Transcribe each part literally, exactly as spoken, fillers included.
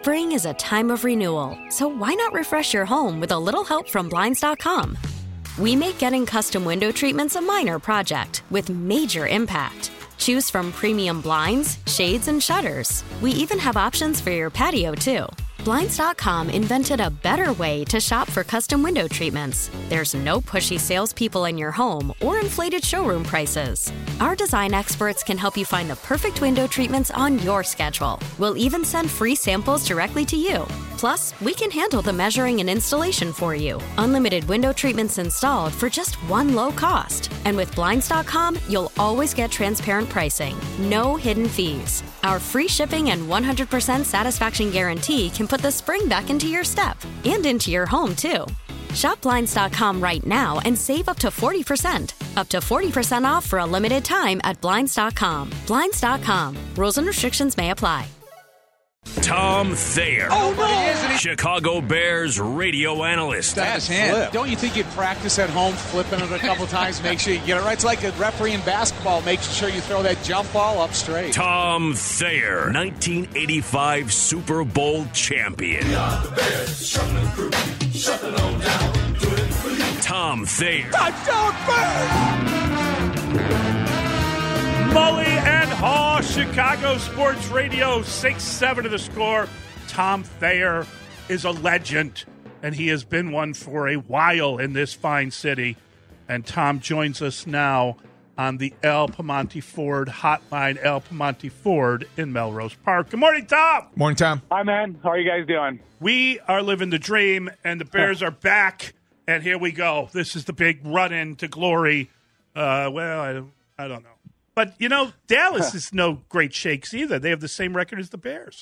Spring is a time of renewal, so why not refresh your home with a little help from Blinds dot com? We make getting custom window treatments a minor project with major impact. Choose from premium blinds, shades, and shutters. We even have options for your patio, too. Blinds dot com invented a better way to shop for custom window treatments. There's no pushy salespeople in your home or inflated showroom prices. Our design experts can help you find the perfect window treatments on your schedule. We'll even send free samples directly to you. Plus, we can handle the measuring and installation for you. Unlimited window treatments installed for just one low cost. And with Blinds dot com, you'll always get transparent pricing. No hidden fees. Our free shipping and one hundred percent satisfaction guarantee can put the spring back into your step and into your home, too. Shop Blinds dot com right now and save up to forty percent. Up to forty percent off for a limited time at Blinds dot com. Blinds dot com. Rules and restrictions may apply. Tom Thayer. Oh, no! Chicago Bears radio analyst. That's hand. Don't you think you'd practice at home flipping it a couple times, make sure you get it right? It's like a referee in basketball, making sure you throw that jump ball up straight. Tom Thayer, nineteen eighty-five Super Bowl champion. The Bears, shuffling through, shuffling on down, do it for you. Tom Thayer. Touchdown Bears! Mully and Haw, Chicago Sports Radio, six seven to the score. Tom Thayer is a legend, and he has been one for a while in this fine city. And Tom joins us now on the El Piemonte Ford hotline, El Piemonte Ford in Melrose Park. Good morning, Tom. Morning, Tom. Hi, man. How are you guys doing? We are living the dream, and the Bears are back, and here we go. This is the big run-in to glory. Uh, well, I, I don't know. But, you know, Dallas is no great shakes either. They have the same record as the Bears.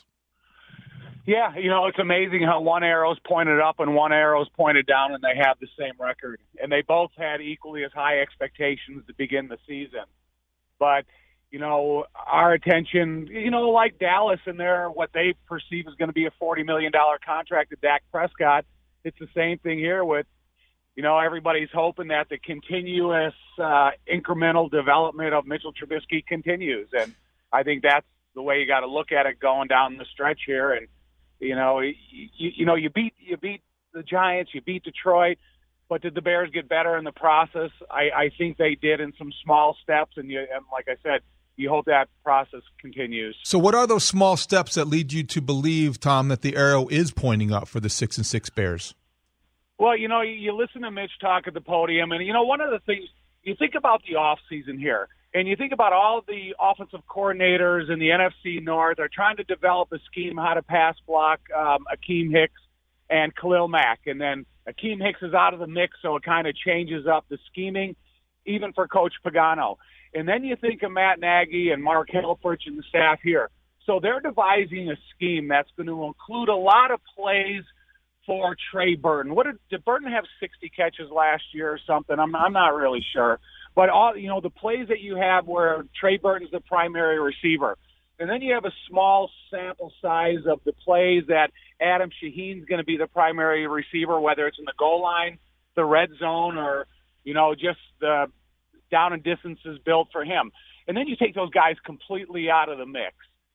Yeah, you know, it's amazing how one arrow's pointed up and one arrow's pointed down, and they have the same record. And they both had equally as high expectations to begin the season. But, you know, our attention, you know, like Dallas and their what they perceive is going to be a forty million dollars contract to Dak Prescott, it's the same thing here with, you know, everybody's hoping that the continuous uh, incremental development of Mitchell Trubisky continues. And I think that's the way you got to look at it going down the stretch here. And, you know, you, you know, you beat you beat the Giants, you beat Detroit, but did the Bears get better in the process? I, I think they did in some small steps. And, you, and like I said, you hope that process continues. So what are those small steps that lead you to believe, Tom, that the arrow is pointing up for the six and six Bears? Well, you know, you listen to Mitch talk at the podium, and, you know, one of the things, you think about the offseason here, and you think about all the offensive coordinators in the N F C North are trying to develop a scheme how to pass block um, Akeem Hicks and Khalil Mack. And then Akeem Hicks is out of the mix, so it kind of changes up the scheming, even for Coach Pagano. And then you think of Matt Nagy and Mark Helfrich and the staff here. So they're devising a scheme that's going to include a lot of plays for Trey Burton. What did, did Burton have sixty catches last year or something? I'm I'm not really sure. But all you know, the plays that you have where Trey Burton's the primary receiver, and then you have a small sample size of the plays that Adam Shaheen's going to be the primary receiver, whether it's in the goal line, the red zone, or you know just the down and distances built for him. And then you take those guys completely out of the mix.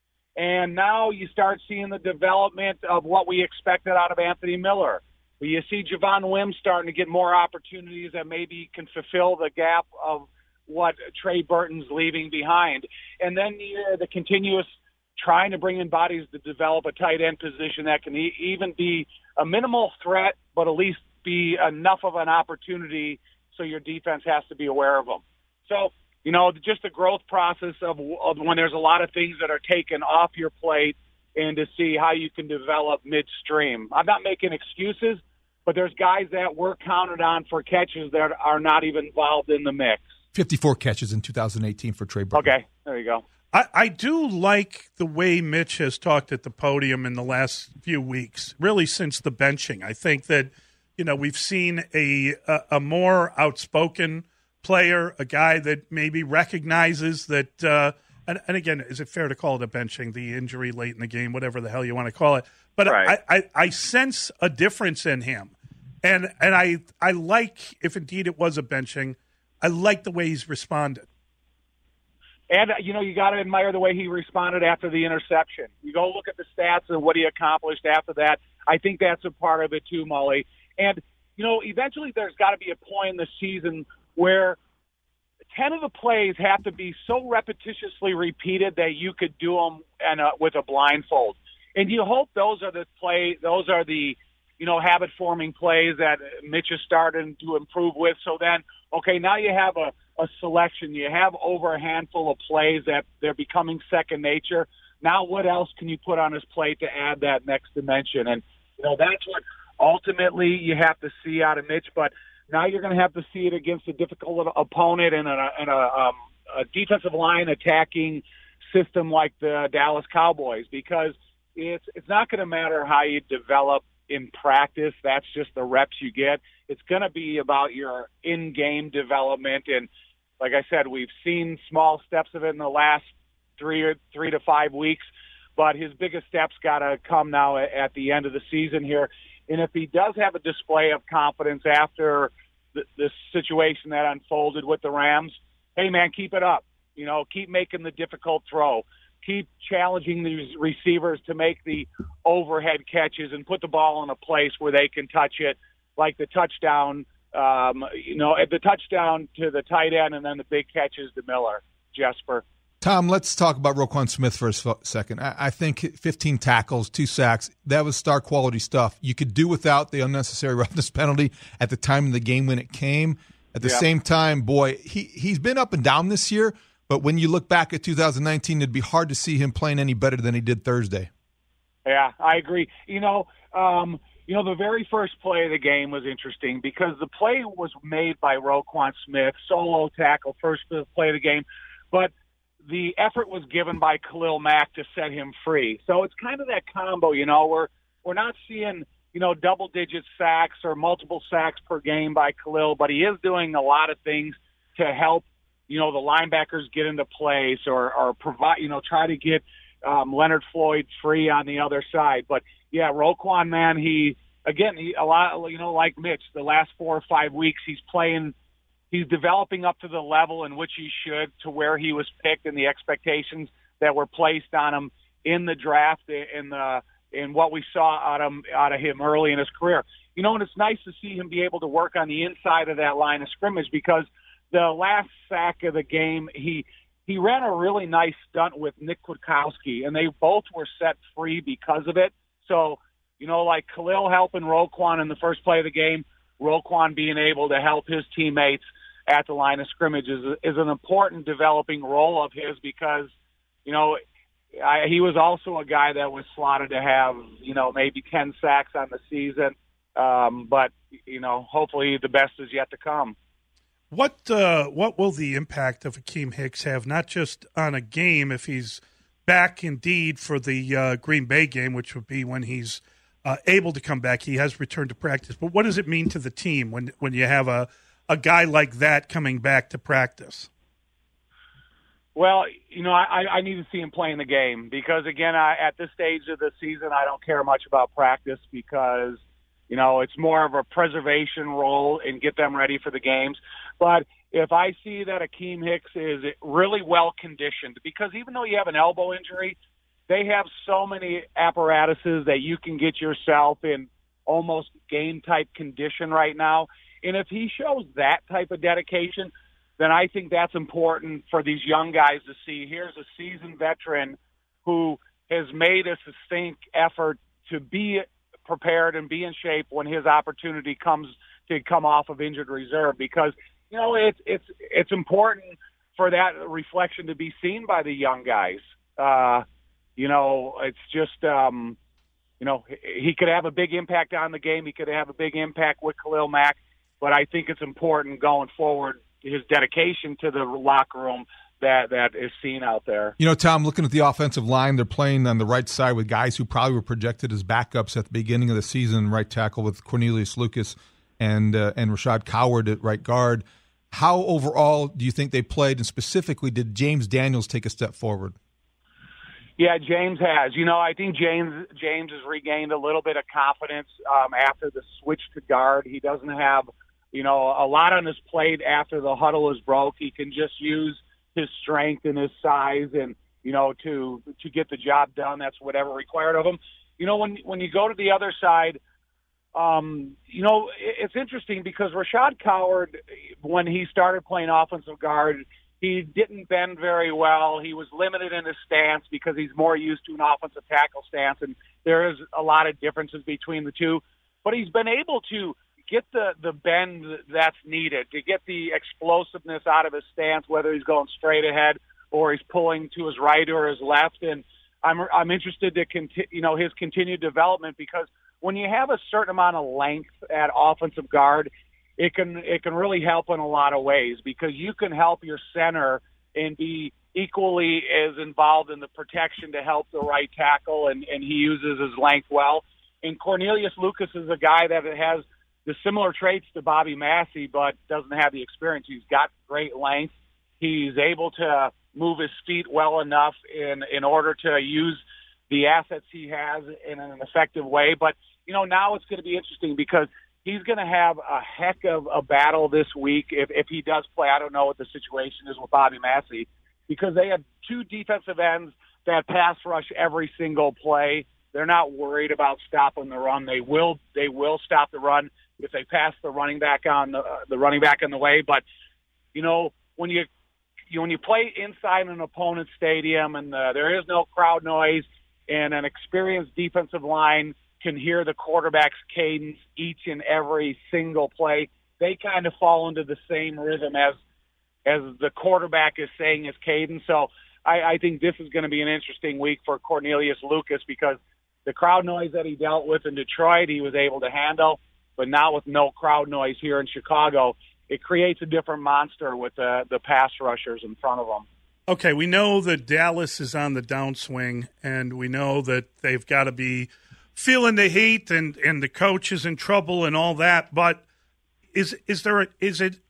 And now you start seeing the development of what we expected out of Anthony Miller. You see Javon Wims starting to get more opportunities that maybe can fulfill the gap of what Trey Burton's leaving behind. And then the, the continuous trying to bring in bodies to develop a tight end position that can e- even be a minimal threat, but at least be enough of an opportunity so your defense has to be aware of them. So, you know, just the growth process of, of when there's a lot of things that are taken off your plate and to see how you can develop midstream. I'm not making excuses, but there's guys that were counted on for catches that are not even involved in the mix. fifty-four catches in two thousand eighteen for Trey Burton. Okay, there you go. I, I do like the way Mitch has talked at the podium in the last few weeks, really since the benching. I think that, you know, we've seen a a, a more outspoken player, a guy that maybe recognizes that, uh, and, and again, is it fair to call it a benching, the injury late in the game, whatever the hell you want to call it. But right. I, I, I sense a difference in him. And and I I like, if indeed it was a benching, I like the way he's responded. And, you know, you got to admire the way he responded after the interception. You go look at the stats and what he accomplished after that. I think that's a part of it too, Mully. And, you know, eventually there's got to be a point in the season where ten of the plays have to be so repetitiously repeated that you could do them and, uh, with a blindfold. And you hope those are the play, those are the, you know, habit-forming plays that Mitch is starting to improve with. So then, okay, now you have a, a selection. You have over a handful of plays that they're becoming second nature. Now what else can you put on his plate to add that next dimension? And, you know, that's what ultimately you have to see out of Mitch. But now you're going to have to see it against a difficult opponent and a, and a, um, a defensive line attacking system like the Dallas Cowboys, because it's it's not going to matter how you develop in practice. That's just the reps you get. It's going to be about your in-game development. And like I said, we've seen small steps of it in the last three or three to five weeks, but his biggest steps got to come now at the end of the season here. And if he does have a display of confidence after the, the situation that unfolded with the Rams, hey man, keep it up. You know, keep making the difficult throw. Keep challenging these receivers to make the overhead catches and put the ball in a place where they can touch it, like the touchdown, um, you know, the touchdown to the tight end and then the big catches to Miller, Jesper. Tom, let's talk about Roquan Smith for a second. I, I think fifteen tackles, two sacks, that was star quality stuff. You could do without the unnecessary roughness penalty at the time of the game when it came. At the yeah. same time, boy, he, he's been up and down this year. But when you look back at two thousand nineteen, it'd be hard to see him playing any better than he did Thursday. Yeah, I agree. You know, um, you know, the very first play of the game was interesting because the play was made by Roquan Smith, solo tackle, first play of the game, but the effort was given by Khalil Mack to set him free. So it's kind of that combo, you know, where we're not seeing, you know, double-digit sacks or multiple sacks per game by Khalil, but he is doing a lot of things to help, you know, the linebackers get into place or, or provide, you know, try to get um, Leonard Floyd free on the other side. But, yeah, Roquan, man, he, again, he, a lot, you know, like Mitch, the last four or five weeks he's playing, he's developing up to the level in which he should, to where he was picked and the expectations that were placed on him in the draft and the, in what we saw out of, out of him early in his career. You know, and it's nice to see him be able to work on the inside of that line of scrimmage because the last sack of the game, he he ran a really nice stunt with Nick Kwiatkowski, and they both were set free because of it. So, you know, like Khalil helping Roquan in the first play of the game, Roquan being able to help his teammates at the line of scrimmage is, is an important developing role of his because, you know, I, he was also a guy that was slotted to have, you know, maybe ten sacks on the season. Um, but, you know, hopefully the best is yet to come. What uh, what will the impact of Akeem Hicks have, not just on a game, if he's back indeed for the uh, Green Bay game, which would be when he's uh, able to come back. He has returned to practice. But what does it mean to the team when, when you have a, a guy like that coming back to practice? Well, you know, I, I need to see him play in the game because, again, I, at this stage of the season, I don't care much about practice because – you know, it's more of a preservation role and get them ready for the games. But if I see that Akeem Hicks is really well conditioned, because even though you have an elbow injury, they have so many apparatuses that you can get yourself in almost game-type condition right now. And if he shows that type of dedication, then I think that's important for these young guys to see. Here's a seasoned veteran who has made a sustained effort to be prepared and be in shape when his opportunity comes to come off of injured reserve, because, you know, it's, it's, it's important for that reflection to be seen by the young guys. Uh, you know, it's just, um, you know, he could have a big impact on the game. He could have a big impact with Khalil Mack, but I think it's important going forward, his dedication to the locker room that that is seen out there. You know, Tom, looking at the offensive line, they're playing on the right side with guys who probably were projected as backups at the beginning of the season, right tackle with Cornelius Lucas and uh, and Rashad Coward at right guard. How overall do you think they played, and specifically did James Daniels take a step forward? Yeah, James has. You know, I think James James has regained a little bit of confidence um, after the switch to guard. He doesn't have, you know, a lot on his plate after the huddle is broke. He can just use his strength and his size, and you know to to get the job done. That's whatever required of him. You know, when when you go to the other side, um, you know it's interesting because Rashad Coward, when he started playing offensive guard, he didn't bend very well. He was limited in his stance because he's more used to an offensive tackle stance, and there is a lot of differences between the two. But he's been able to get the, the bend that's needed, to get the explosiveness out of his stance, whether he's going straight ahead or he's pulling to his right or his left. And I'm I'm interested to conti- you know his continued development, because when you have a certain amount of length at offensive guard, it can it can really help in a lot of ways, because you can help your center and be equally as involved in the protection to help the right tackle, and, and he uses his length well. And Cornelius Lucas is a guy that has the similar traits to Bobby Massey, but doesn't have the experience. He's got great length. He's able to move his feet well enough in, in order to use the assets he has in an effective way. But, you know, now it's going to be interesting because he's going to have a heck of a battle this week if, if he does play. I don't know what the situation is with Bobby Massey, because they have two defensive ends that pass rush every single play. They're not worried about stopping the run. They will they will stop the run if they pass the running back on the, uh, the running back in the way. But, you know, when you, you when you play inside an opponent's stadium and uh, there is no crowd noise and an experienced defensive line can hear the quarterback's cadence each and every single play, they kind of fall into the same rhythm as as the quarterback is saying his cadence. So I, I think this is going to be an interesting week for Cornelius Lucas, because the crowd noise that he dealt with in Detroit, he was able to handle, but now with no crowd noise here in Chicago, it creates a different monster with the, the pass rushers in front of them. Okay, we know that Dallas is on the downswing, and we know that they've got to be feeling the heat, and, and the coach is in trouble and all that. But is is there a, is it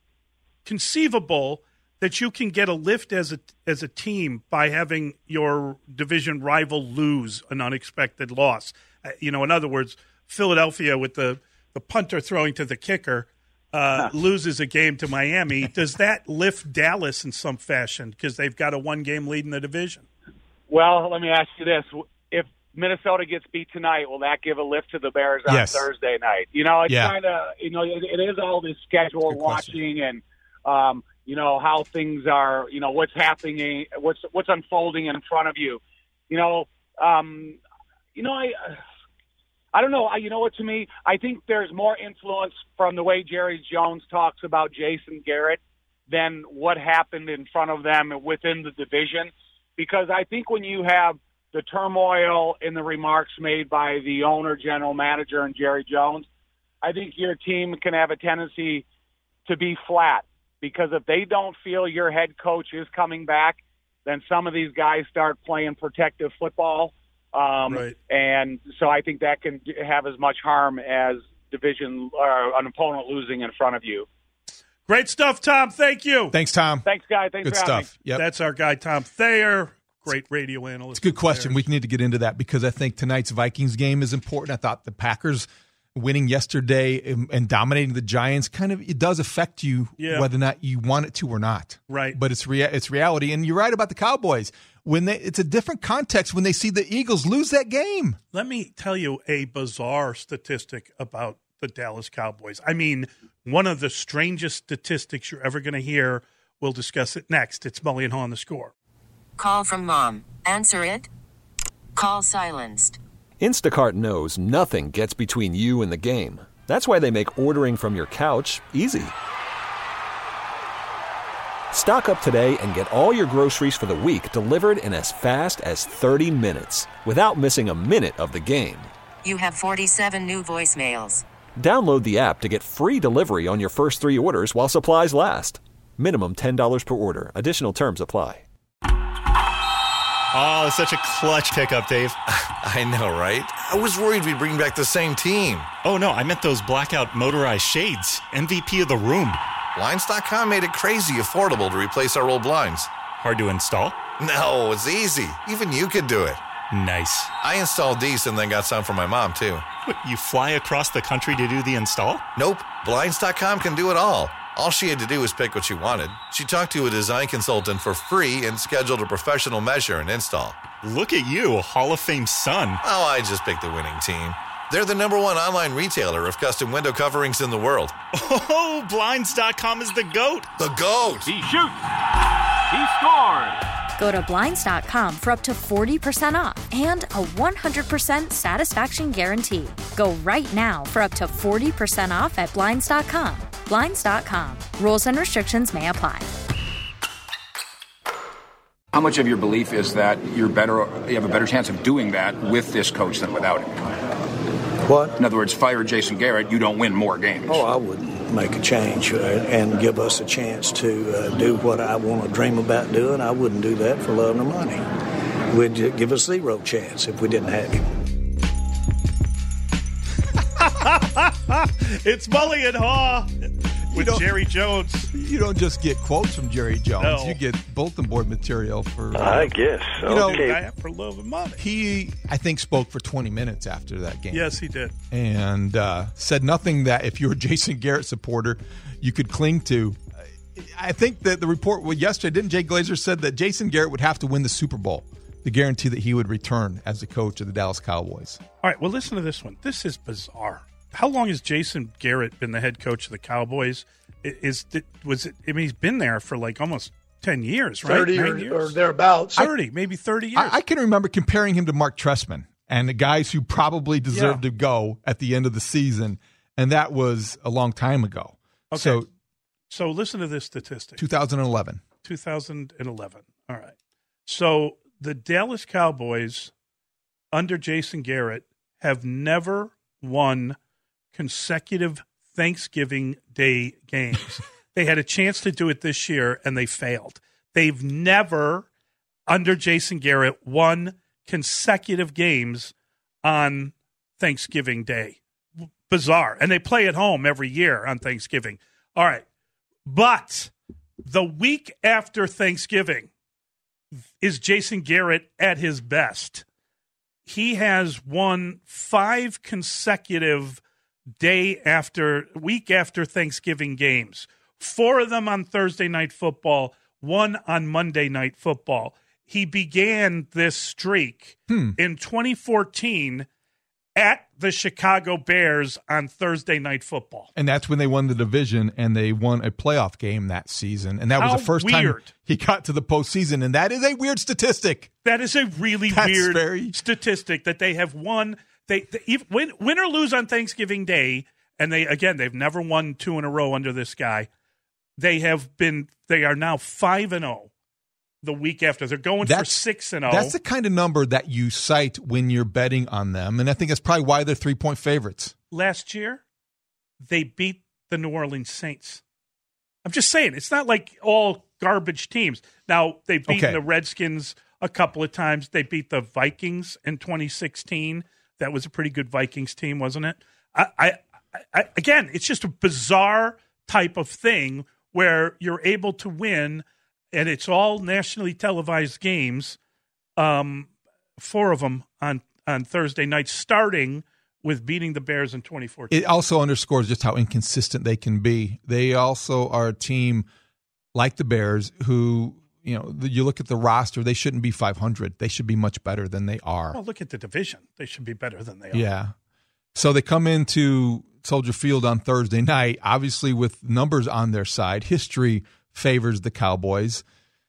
conceivable that you can get a lift as a as a team by having your division rival lose an unexpected loss? Uh, you know, in other words, Philadelphia with the, the punter throwing to the kicker uh, loses a game to Miami. Does that lift Dallas in some fashion because they've got a one-game lead in the division? Well, let me ask you this. If Minnesota gets beat tonight, will that give a lift to the Bears on yes. Thursday night? You know, it's yeah. kind of, you know, it, it is all this schedule watching and, um, you know, how things are, you know, what's happening, what's what's unfolding in front of you. You know, um, you know, I I don't know. I, you know what, to me, I think there's more influence from the way Jerry Jones talks about Jason Garrett than what happened in front of them within the division. Because I think when you have the turmoil in the remarks made by the owner, general manager, and Jerry Jones, I think your team can have a tendency to be flat. Because if they don't feel your head coach is coming back, then some of these guys start playing protective football. Um, right. And so I think that can have as much harm as division or an opponent losing in front of you. Great stuff, Tom. Thank you. Thanks, Tom. Thanks, guys. Thanks Good for having stuff. me. Yep. That's our guy, Tom Thayer, great radio analyst. It's a good question. We need to get into that because I think tonight's Vikings game is important. I thought the Packers winning yesterday and, and dominating the Giants kind of it does affect you yeah. whether or not you want it to or not. Right. But it's rea- it's reality. And you're right about the Cowboys. When they, it's a different context when they see the Eagles lose that game. Let me tell you a bizarre statistic about the Dallas Cowboys. I mean, one of the strangest statistics you're ever going to hear. We'll discuss it next. It's Mully and Haw on The Score. Call from mom. Answer it. Call silenced. Instacart knows nothing gets between you and the game. That's why they make ordering from your couch easy. Stock up today and get all your groceries for the week delivered in as fast as thirty minutes without missing a minute of the game. You have forty-seven new voicemails. Download the app to get free delivery on your first three orders while supplies last. Minimum ten dollars per order. Additional terms apply. Oh, such a clutch pickup, Dave. I know, right? I was worried we'd bring back the same team. Oh, no, I meant those blackout motorized shades. M V P of the room. Blinds dot com made it crazy affordable to replace our old blinds. Hard to install? No, it's easy. Even you could do it. Nice. I installed these and then got some for my mom, too. What, you fly across the country to do the install? Nope. Blinds dot com can do it all. All she had to do was pick what she wanted. She talked to a design consultant for free and scheduled a professional measure and install. Look at you, a Hall of Fame son. Oh, I just picked the winning team. They're the number one online retailer of custom window coverings in the world. Oh, Blinds dot com is the GOAT. The GOAT. He shoots. He scores. Go to Blinds dot com for up to forty percent off and a one hundred percent satisfaction guarantee. Go right now for up to forty percent off at Blinds dot com. Blinds dot com. Rules and restrictions may apply. How much of your belief is that you're better, you have a better chance of doing that with this coach than without him? What? In other words, fire Jason Garrett, you don't win more games. Oh, I wouldn't make a change uh, and give us a chance to uh, do what I want to dream about doing. I wouldn't do that for love nor money. Would give us zero chance if we didn't have him. It's Mully and Haw with Jerry Jones. You don't just get quotes from Jerry Jones. No. You get bulletin board material for. Uh, I guess. You know, okay. For love and money. He, I think, spoke for twenty minutes after that game. Yes, he did. And uh, said nothing that if you're a Jason Garrett supporter, you could cling to. I think that the report well, yesterday, didn't Jay Glazer said that Jason Garrett would have to win the Super Bowl to guarantee that he would return as the coach of the Dallas Cowboys. All right, well, listen to this one. This is bizarre. How long has Jason Garrett been the head coach of the Cowboys? Is was it? I mean, he's been there for like almost ten years, right? Thirty Nine or, years? or thereabouts. Thirty, maybe thirty years. I, I can remember comparing him to Mark Trestman and the guys who probably deserved Yeah. to go at the end of the season, and that was a long time ago. Okay. So, so listen to this statistic. twenty eleven. two thousand eleven. All right. So the Dallas Cowboys under Jason Garrett have never won consecutive Thanksgiving Day games. They had a chance to do it this year, and they failed. They've never, under Jason Garrett, won consecutive games on Thanksgiving Day. Bizarre. And they play at home every year on Thanksgiving. All right. But the week after Thanksgiving is Jason Garrett at his best. He has won five consecutive day after, week after Thanksgiving games. Four of them on Thursday Night Football, one on Monday Night Football. He began this streak hmm. in twenty fourteen at the Chicago Bears on Thursday Night Football. And that's when they won the division, and they won a playoff game that season. And that How was the first weird. time he got to the postseason. And that is a weird statistic. That is a really That's weird very... statistic that they have won. They, they even, win, win or lose on Thanksgiving Day, and they again they've never won two in a row under this guy. They have been. They are now five and zero. The week after, they're going that's, for six and zero. That's the kind of number that you cite when you're betting on them, and I think that's probably why they're three point favorites. Last year, they beat the New Orleans Saints. I'm just saying, it's not like all garbage teams. Now they've beaten Okay. the Redskins a couple of times. They beat the Vikings in twenty sixteen. That was a pretty good Vikings team, wasn't it? I, I, I, again, it's just a bizarre type of thing where you're able to win, and it's all nationally televised games, um, four of them on, on Thursday night, starting with beating the Bears in twenty fourteen. It also underscores just how inconsistent they can be. They also are a team like the Bears who, you know, you look at the roster, they shouldn't be five hundred. They should be much better than they are. Well, look at the division. They should be better than they are. Yeah. So they come into Soldier Field on Thursday night, obviously with numbers on their side. History favors the Cowboys.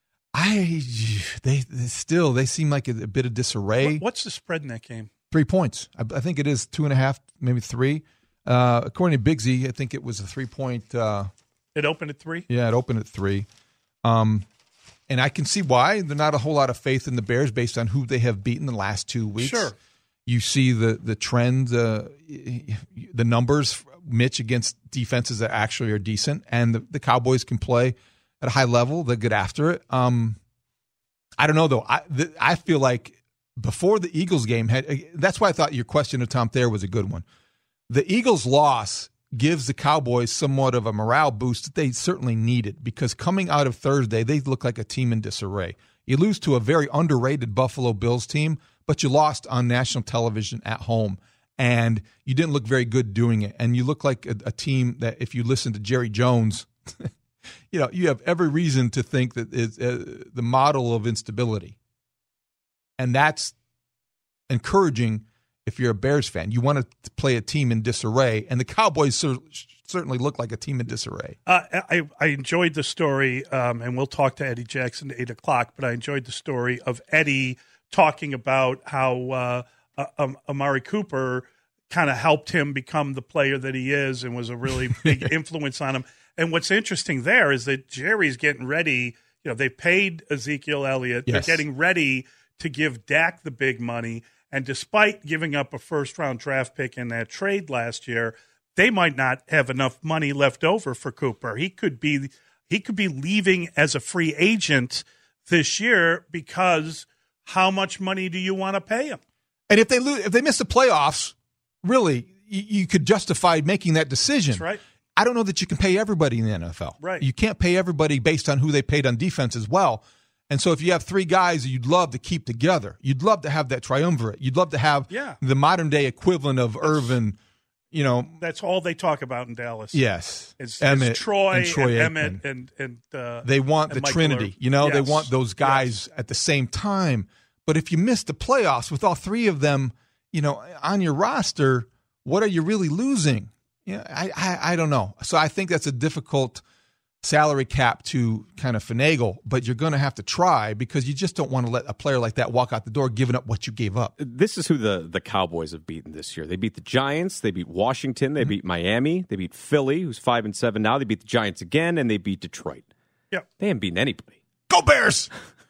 I they, they still they seem like a, a bit of disarray. What's the spread in that game? Three points. I, I think it is two and a half, maybe three. Uh, according to Bigsy, I think it was a three point. Uh, it opened at three. Yeah, it opened at three. Um, and I can see why. There's not a whole lot of faith in the Bears based on who they have beaten the last two weeks. Sure. You see the the trend, uh, the numbers, Mitch, against defenses that actually are decent, and the, the Cowboys can play at a high level. They get after it. Um, I don't know though. I the, I feel like before the Eagles game had. That's why I thought your question to Tom Thayer was a good one. The Eagles' loss gives the Cowboys somewhat of a morale boost that they certainly needed, because coming out of Thursday, they look like a team in disarray. You lose to a very underrated Buffalo Bills team, but you lost on national television at home, and you didn't look very good doing it. And you look like a, a team that, if you listen to Jerry Jones you know, you have every reason to think that it's uh, the model of instability. And that's encouraging if you're a Bears fan. You want to play a team in disarray, and the Cowboys cer- certainly look like a team in disarray. Uh, I, I enjoyed the story, um, and we'll talk to Eddie Jackson at eight o'clock, but I enjoyed the story of Eddie talking about how uh, uh, Amari Cooper kind of helped him become the player that he is and was a really big influence on him. And what's interesting there is that Jerry's getting ready. You know, they paid Ezekiel Elliott. Yes. They're getting ready to give Dak the big money. And despite giving up a first-round draft pick in that trade last year, they might not have enough money left over for Cooper. He could be he could be leaving as a free agent this year because how much money do you want to pay him? And if they lose, if they miss the playoffs, really, you, you could justify making that decision. That's right. I don't know that you can pay everybody in the N F L. Right. You can't pay everybody based on who they paid on defense as well. And so if you have three guys that you'd love to keep together, you'd love to have that triumvirate. You'd love to have yeah. the modern-day equivalent of that's, Irvin, you know. That's all they talk about in Dallas. Yes. It's, Emmett it's Troy and, Troy and Emmett and, and uh, they want and the Mike Trinity. Miller. You know, yes. they want those guys yes. at the same time. But if you miss the playoffs with all three of them, you know, on your roster, what are you really losing? Yeah, I, I I don't know. So I think that's a difficult salary cap to kind of finagle, but you're going to have to try because you just don't want to let a player like that walk out the door giving up what you gave up. This is who the, the Cowboys have beaten this year. They beat the Giants, they beat Washington, they mm-hmm. beat Miami, they beat Philly, who's five and seven now. They beat the Giants again, and they beat Detroit. Yep. They haven't beaten anybody. Go Bears!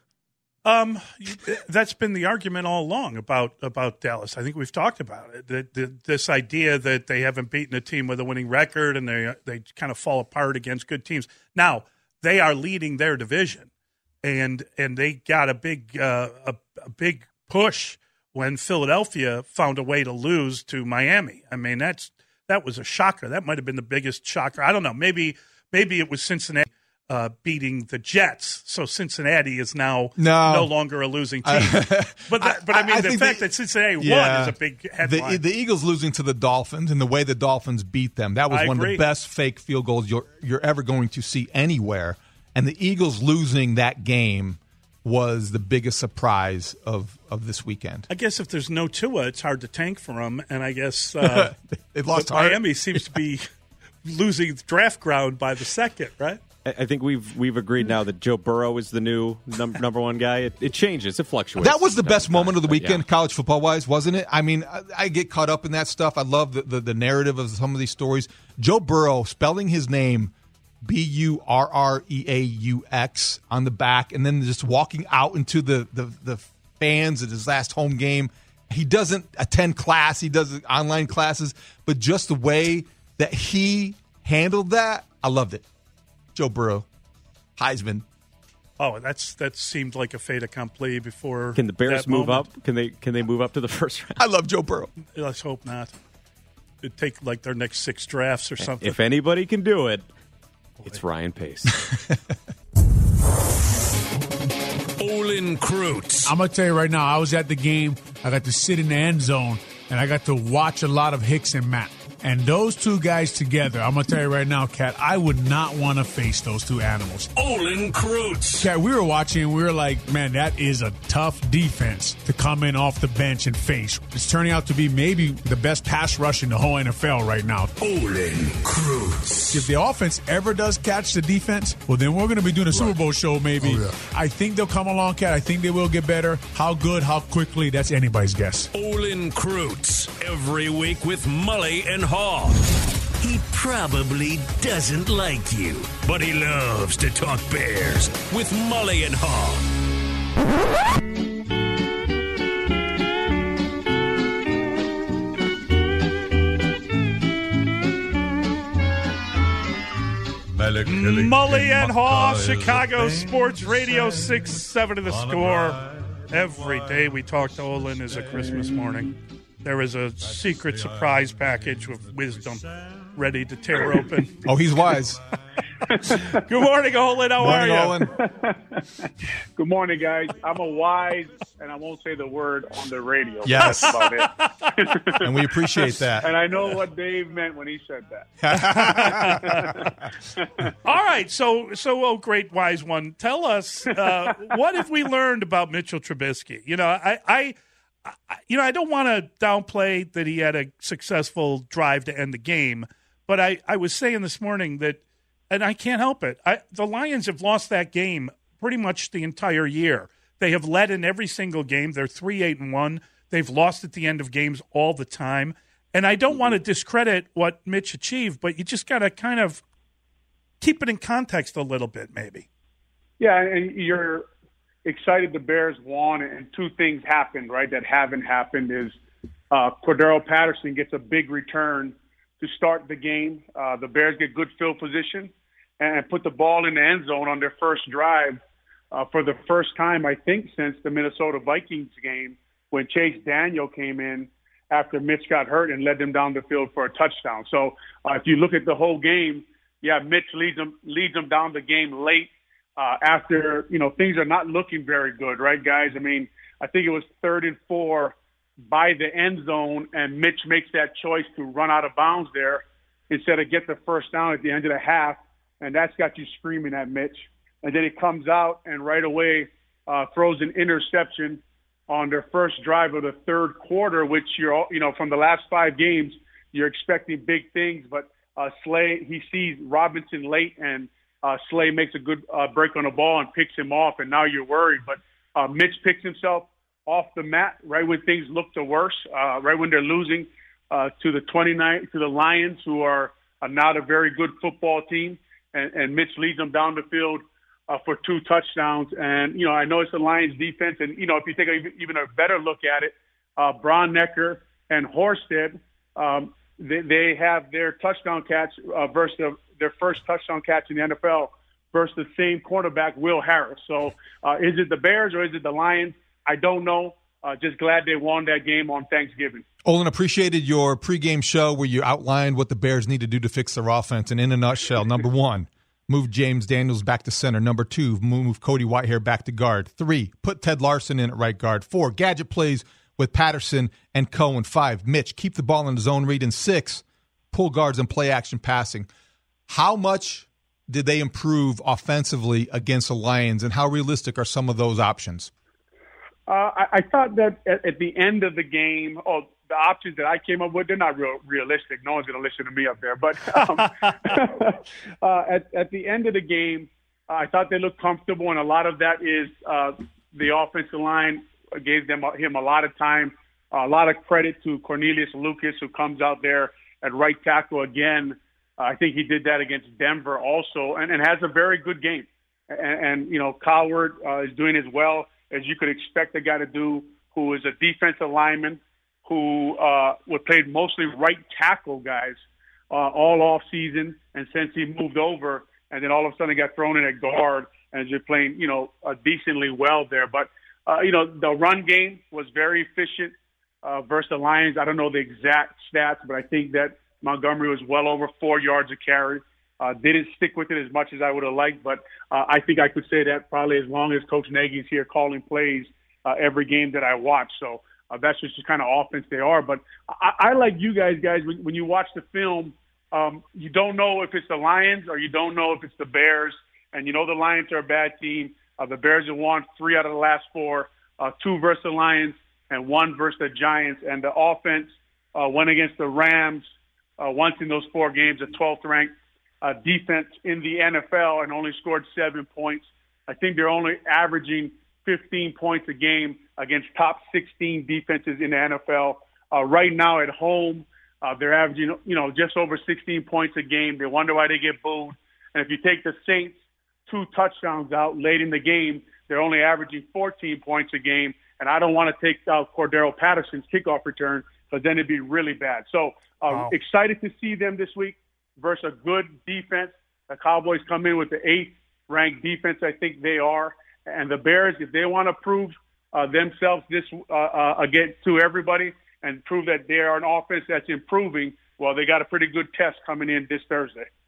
Um, that's been the argument all along about, about Dallas. I think we've talked about it. The, the, this idea that they haven't beaten a team with a winning record and they they kind of fall apart against good teams. Now they are leading their division, and and they got a big uh, a, a big push when Philadelphia found a way to lose to Miami. I mean that's that was a shocker. That might have been the biggest shocker. I don't know. Maybe maybe it was Cincinnati. Uh, beating the Jets, so Cincinnati is now no, no longer a losing team. but that, but I mean, I, I the fact the, that Cincinnati yeah, won is a big headline. The, the Eagles losing to the Dolphins and the way the Dolphins beat them, that was I one agree. of the best fake field goals you're you're ever going to see anywhere. And the Eagles losing that game was the biggest surprise of, of this weekend. I guess if there's no Tua, it's hard to tank for them. And I guess uh, they've lost Miami seems to be losing draft ground by the second, right? I think we've we've agreed now that Joe Burrow is the new num- number one guy. It, it changes. It fluctuates. That was the best moment of the weekend, yeah. college football-wise, wasn't it? I mean, I, I get caught up in that stuff. I love the, the, the narrative of some of these stories. Joe Burrow spelling his name B U R R E A U X on the back and then just walking out into the, the, the fans at his last home game. He doesn't attend class. He does online classes. But just the way that he handled that, I loved it. Joe Burrow, Heisman. Oh, that's that seemed like a fait accompli before. Can the Bears that move moment. up? Can they can they move up to the first round? I love Joe Burrow. Let's hope not. It'd take like their next six drafts or something. If anybody can do it, Boy. It's Ryan Pace. Olin Kreutz. I'm going to tell you right now, I was at the game. I got to sit in the end zone, and I got to watch a lot of Hicks and Matt. And those two guys together, I'm going to tell you right now, Kat, I would not want to face those two animals. Olin Kreutz. Kat, we were watching and we were like, man, that is a tough defense to come in off the bench and face. It's turning out to be maybe the best pass rush in the whole N F L right now. Olin Kreutz. If the offense ever does catch the defense, well, then we're going to be doing a right. Super Bowl show maybe. Oh, yeah. I think they'll come along, Kat. I think they will get better. How good, how quickly, that's anybody's guess. Olin Kreutz, every week with Mully and Haw. He probably doesn't like you, but he loves to talk Bears with Mully and Haw. Mully and Haw, Chicago Sports Radio, six seven of the score. Every day we talk to Olin is a Christmas morning. There is a secret surprise package with wisdom ready to tear open. Oh, he's wise. Good morning, Olin. How morning, are you? Olin. Good morning, guys. I'm a wise, and I won't say the word on the radio. Yes. That's about it. And we appreciate that. And I know what Dave meant when he said that. All right, so so oh, great wise one. Tell us, uh, what have we learned about Mitchell Trubisky? You know, I, I, I you know, I don't want to downplay that he had a successful drive to end the game, but I, I was saying this morning that, and I can't help it, I, the Lions have lost that game pretty much the entire year. They have led in every single game. They're three eight and one. They've lost at the end of games all the time. And I don't want to discredit what Mitch achieved, but you just got to kind of keep it in context a little bit, maybe. Yeah, and you're excited the Bears won, and two things happened, right, that haven't happened is uh, Cordero Patterson gets a big return to start the game. Uh, the Bears get good field position and put the ball in the end zone on their first drive uh, for the first time, I think, since the Minnesota Vikings game when Chase Daniel came in after Mitch got hurt and led them down the field for a touchdown. So uh, if you look at the whole game, yeah, Mitch leads them leads them down the game late uh, after, you know, things are not looking very good, right, guys? I mean, I think it was third and four by the end zone, and Mitch makes that choice to run out of bounds there instead of get the first down at the end of the half, and that's got you screaming at Mitch. And then he comes out and right away uh, throws an interception on their first drive of the third quarter, which you're, you know, from the last five games, you're expecting big things. But uh, Slay, he sees Robinson late, and uh, Slay makes a good uh, break on the ball and picks him off, and now you're worried. But uh, Mitch picks himself off the mat right when things look the worst, uh, right when they're losing uh, to the twenty-nine to the Lions, who are uh, not a very good football team, and, and Mitch leads them down the field Uh, for two touchdowns. And, you know, I know it's the Lions defense. And, you know, if you take a, even a better look at it, uh, Bronnecker and Horsted, um, they, they have their touchdown catch uh, versus the, their first touchdown catch in the N F L versus the same cornerback, Will Harris. So uh, is it the Bears or is it the Lions? I don't know. Uh, just glad they won that game on Thanksgiving. Olin, appreciated your pregame show where you outlined what the Bears need to do to fix their offense. And in a nutshell, number one, move James Daniels back to center. Number two, move Cody Whitehair back to guard. Three, put Ted Larson in at right guard. Four, gadget plays with Patterson and Cohen. Five, Mitch, keep the ball in the zone read. And six, pull guards and play action passing. How much did they improve offensively against the Lions, and how realistic are some of those options? Uh, I, I thought that at, at the end of the game, oh, the options that I came up with, they're not real realistic. No one's going to listen to me up there. But um, uh, at, at the end of the game, uh, I thought they looked comfortable, and a lot of that is uh, the offensive line gave them him a lot of time. Uh, a lot of credit to Cornelius Lucas, who comes out there at right tackle again. Uh, I think he did that against Denver also, and, and has a very good game. And, and you know, Coward uh, is doing as well as you could expect a guy to do, who is a defensive lineman, who uh, would play mostly right tackle, guys, uh, all off season, and since he moved over, and then all of a sudden got thrown in at guard, and is playing, you know, uh, decently well there. But uh, you know, the run game was very efficient uh, versus the Lions. I don't know the exact stats, but I think that Montgomery was well over four yards a carry. Uh, didn't stick with it as much as I would have liked, but uh, I think I could say that probably as long as Coach Nagy's here calling plays uh, every game that I watch. So. Uh, that's just the kind of offense they are. But I, I like you guys, guys, when, when you watch the film, um, you don't know if it's the Lions or you don't know if it's the Bears. And you know the Lions are a bad team. Uh, the Bears have won three out of the last four, uh, two versus the Lions and one versus the Giants. And the offense uh, went against the Rams uh, once in those four games, a twelfth-ranked uh, defense in the N F L, and only scored seven points. I think they're only averaging fifteen points a game against top sixteen defenses in the N F L. Uh, right now at home, uh, they're averaging, you know, just over sixteen points a game. They wonder why they get booed. And if you take the Saints two touchdowns out late in the game, they're only averaging fourteen points a game. And I don't want to take out Cordero Patterson's kickoff return, because then it'd be really bad. So uh, wow. Excited to see them this week versus a good defense. The Cowboys come in with the eighth ranked defense, I think they are. And the Bears, if they want to prove uh, themselves this uh, uh, again to everybody and prove that they are an offense that's improving, well, they got a pretty good test coming in this Thursday.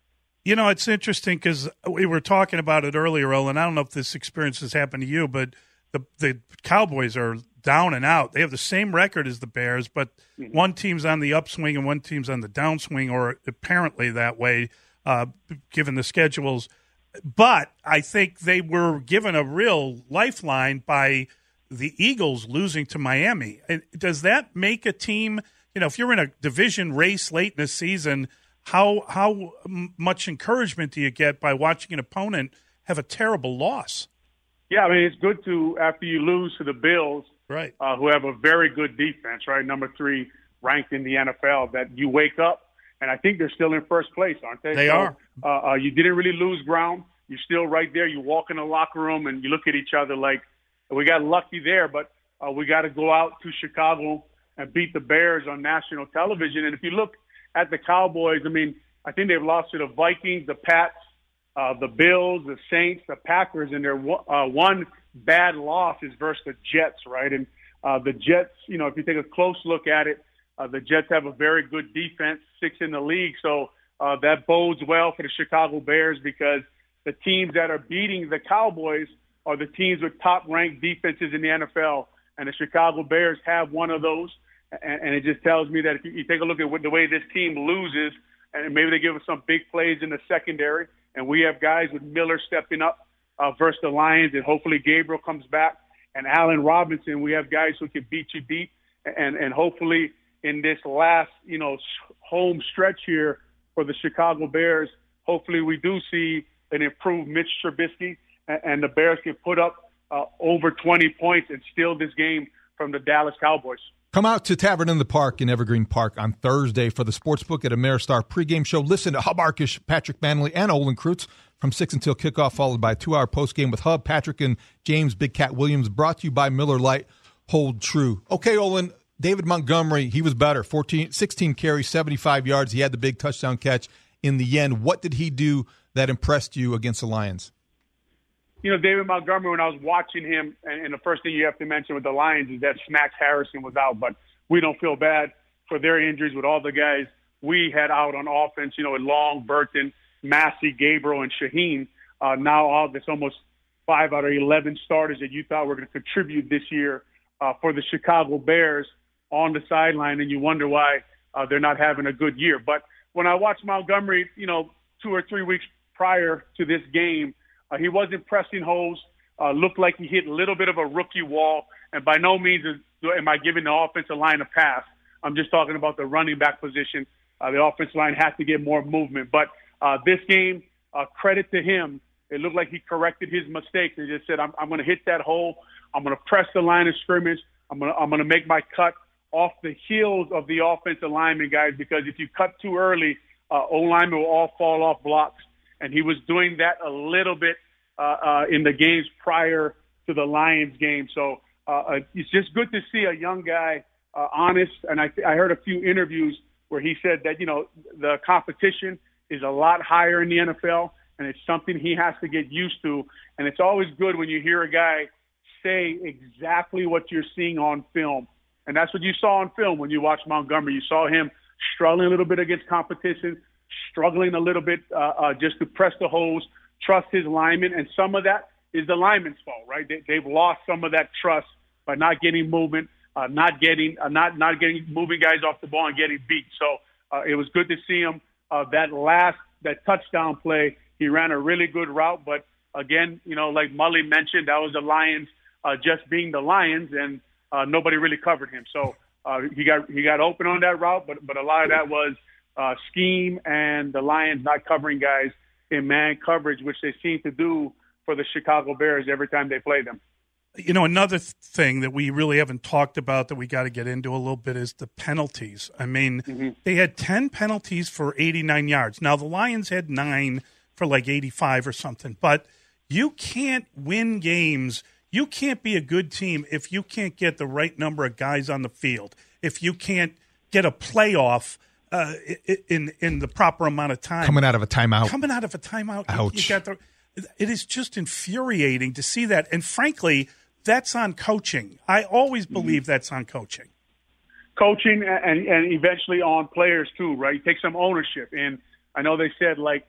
You know, it's interesting because we were talking about it earlier, Olin. I don't know if this experience has happened to you, but the the Cowboys are down and out. They have the same record as the Bears, but mm-hmm. one team's on the upswing and one team's on the downswing, or apparently that way, uh, given the schedules. But I think they were given a real lifeline by the Eagles losing to Miami. And does that make a team, you know, if you're in a division race late in the season, how how much encouragement do you get by watching an opponent have a terrible loss? Yeah, I mean, it's good to, after you lose to the Bills, right, uh, who have a very good defense, right, number three ranked in the N F L, that you wake up, and I think they're still in first place, aren't they? They so, are. Uh, uh, you didn't really lose ground. You're still right there. You walk in the locker room, and you look at each other like, we got lucky there, but uh, we got to go out to Chicago and beat the Bears on national television. And if you look at the Cowboys, I mean, I think they've lost to the Vikings, the Pats, uh, the Bills, the Saints, the Packers, and their uh, one bad loss is versus the Jets, right? And uh, the Jets, you know, if you take a close look at it, uh, the Jets have a very good defense, sixth in the league. So uh, that bodes well for the Chicago Bears, because the teams that are beating the Cowboys are the teams with top-ranked defenses in the N F L, and the Chicago Bears have one of those. And, and it just tells me that if you, you take a look at what, the way this team loses, and maybe they give us some big plays in the secondary, and we have guys with Miller stepping up uh, versus the Lions, and hopefully Gabriel comes back, and Allen Robinson, we have guys who can beat you deep, and, and hopefully in this last, you know, home stretch here for the Chicago Bears, hopefully we do see an improved Mitch Trubisky, and, and the Bears can put up uh, over twenty points and steal this game from the Dallas Cowboys. Come out to Tavern in the Park in Evergreen Park on Thursday for the Sportsbook at Ameristar pregame show. Listen to Hub Arkish, Patrick Manley, and Olin Kreutz from six until kickoff, followed by a two-hour postgame with Hub, Patrick, and James Big Cat Williams, brought to you by Miller Lite. Hold true. Okay, Olin, David Montgomery, he was better. fourteen, sixteen carries, seventy-five yards. He had the big touchdown catch in the end. What did he do that impressed you against the Lions? You know, David Montgomery, when I was watching him, and, and the first thing you have to mention with the Lions is that Snacks Harrison was out, but we don't feel bad for their injuries with all the guys we had out on offense, you know, with Long, Burton, Massey, Gabriel, and Shaheen. Uh, now all this almost five out of eleven starters that you thought were going to contribute this year uh, for the Chicago Bears on the sideline, and you wonder why uh, they're not having a good year. But when I watched Montgomery, you know, two or three weeks prior to this game, Uh, he wasn't pressing holes, uh, looked like he hit a little bit of a rookie wall, and by no means is, am I giving the offensive line a pass. I'm just talking about the running back position. Uh, the offensive line has to get more movement. But uh, this game, uh, credit to him, it looked like he corrected his mistakes and just said, I'm, I'm going to hit that hole. I'm going to press the line of scrimmage. I'm going to I'm going to make my cut off the heels of the offensive linemen, guys, because if you cut too early, uh, O-linemen will all fall off blocks. And he was doing that a little bit uh, uh, in the games prior to the Lions game. So uh, it's just good to see a young guy uh, honest. And I, I heard a few interviews where he said that, you know, the competition is a lot higher in the N F L, and it's something he has to get used to. And it's always good when you hear a guy say exactly what you're seeing on film. And that's what you saw on film when you watched Montgomery. You saw him struggling a little bit against competition, struggling a little bit uh, uh, just to press the holes, trust his linemen, and some of that is the linemen's fault, right? They, they've lost some of that trust by not getting movement, uh, not getting, uh, not not getting moving guys off the ball and getting beat. So uh, it was good to see him. Uh, that last that touchdown play, he ran a really good route, but again, you know, like Mully mentioned, that was the Lions uh, just being the Lions, and uh, nobody really covered him. So uh, he got he got open on that route, but but a lot of that was Uh, scheme and the Lions not covering guys in man coverage, which they seem to do for the Chicago Bears every time they play them. You know, another th- thing that we really haven't talked about that we got to get into a little bit is the penalties. I mean, mm-hmm. they had ten penalties for eighty-nine yards. Now, the Lions had nine for like eighty-five or something, but you can't win games. You can't be a good team if you can't get the right number of guys on the field, if you can't get a playoff Uh, in in the proper amount of time. Coming out of a timeout. Coming out of a timeout. Ouch. You, you got the, it is just infuriating to see that. And frankly, that's on coaching. I always believe mm-hmm. that's on coaching. Coaching and, and eventually on players too, right? Take some ownership. And I know they said like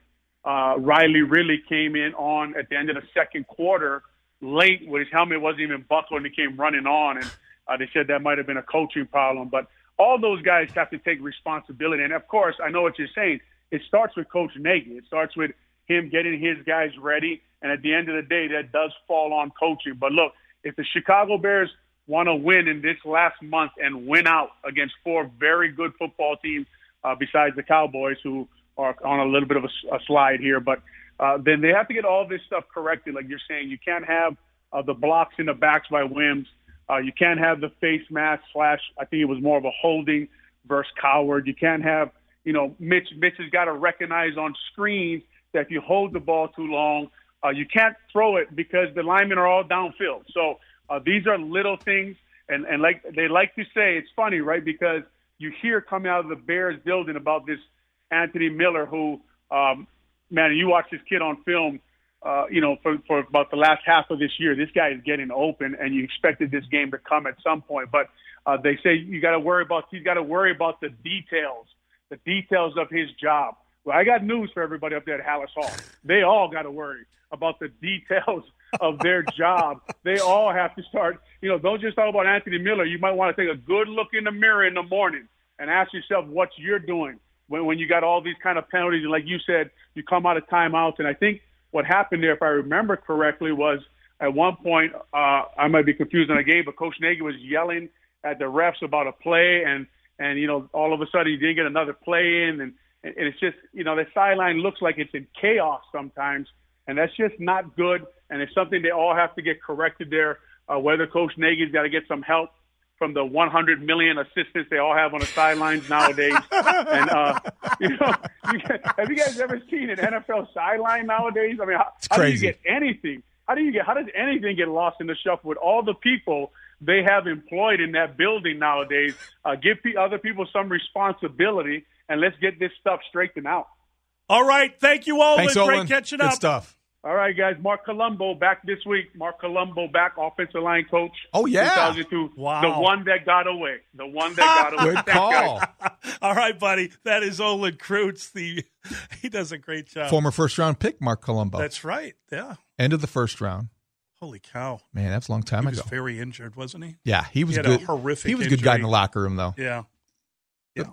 uh, Riley really came in on at the end of the second quarter late when his helmet wasn't even buckled and he came running on. And uh, they said that might have been a coaching problem. But all those guys have to take responsibility. And, of course, I know what you're saying. It starts with Coach Nagy. It starts with him getting his guys ready. And at the end of the day, that does fall on coaching. But, look, if the Chicago Bears want to win in this last month and win out against four very good football teams uh, besides the Cowboys, who are on a little bit of a, a slide here, but uh, then they have to get all this stuff corrected. Like you're saying, you can't have uh, the blocks in the backs by Wims. Uh, you can't have the face mask slash, I think it was more of a holding versus Coward. You can't have, you know, Mitch, Mitch has got to recognize on screens that if you hold the ball too long, uh, you can't throw it because the linemen are all downfield. So uh, these are little things. And, and like they like to say, it's funny, right? Because you hear coming out of the Bears building about this Anthony Miller, who, um, man, you watch this kid on film, uh, you know, for, for about the last half of this year, this guy is getting open, and you expected this game to come at some point. But uh, they say you got to worry about, he's got to worry about the details, the details of his job. Well, I got news for everybody up there at Hallis Hall. They all got to worry about the details of their job. They all have to start, you know, don't just talk about Anthony Miller. You might want to take a good look in the mirror in the morning and ask yourself what you're doing when, when you got all these kind of penalties. And like you said, you come out of timeouts. And I think what happened there, if I remember correctly, was at one point, uh, I might be confused on a game, but Coach Nagy was yelling at the refs about a play. And, and you know, all of a sudden he didn't get another play in. And, and it's just, you know, the sideline looks like it's in chaos sometimes. And that's just not good. And it's something they all have to get corrected there, uh, whether Coach Nagy's got to get some help from the one hundred million assistants they all have on the sidelines nowadays. And, uh, you know, you get, have you guys ever seen an N F L sideline nowadays? I mean, how, how do you get anything? How do you get, how does anything get lost in the shuffle with all the people they have employed in that building nowadays? Uh, give p- other people some responsibility, and let's get this stuff straightened out. All right. Thank you, Olin. Thanks, Great Olin. catching Good up. stuff. All right, guys. Mark Colombo back this week. Mark Colombo back, offensive line coach. Oh, yeah. two thousand two. Wow. The one that got away. The one that got away. Good call. All right, buddy. That is Olin Kreutz. The he does a great job. Former first-round pick, Mark Colombo. That's right. Yeah. End of the first round. Holy cow. Man, that's a long time he ago. was very injured, wasn't he? Yeah, he was he had good. A horrific he was a injury. good guy in the locker room, though. Yeah. Yeah.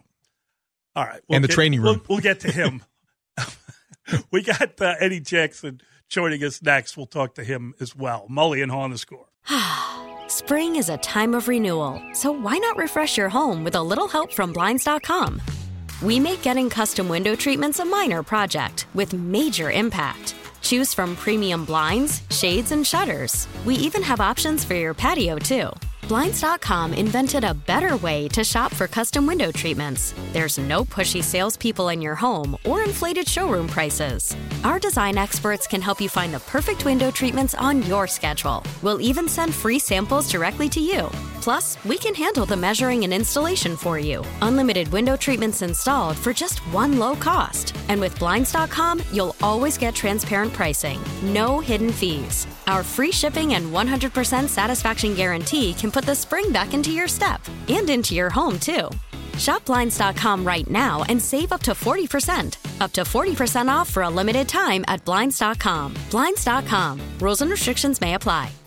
All right. We'll and the get, training room. We'll, we'll get to him. We got uh, Eddie Jackson joining us next. We'll talk to him as well. Mully and Haw on the Score. Spring is a time of renewal, so why not refresh your home with a little help from Blinds dot com? We make getting custom window treatments a minor project with major impact. Choose from premium blinds, shades, and shutters. We even have options for your patio, too. Blinds dot com invented a better way to shop for custom window treatments. There's no pushy salespeople in your home or inflated showroom prices. Our design experts can help you find the perfect window treatments on your schedule. We'll even send free samples directly to you. Plus, we can handle the measuring and installation for you. Unlimited window treatments installed for just one low cost. And with Blinds dot com, you'll always get transparent pricing. No hidden fees. Our free shipping and one hundred percent satisfaction guarantee can put the spring back into your step and into your home, too. Shop Blinds dot com right now and save up to forty percent. Up to forty percent off for a limited time at Blinds dot com. Blinds dot com. Rules and restrictions may apply.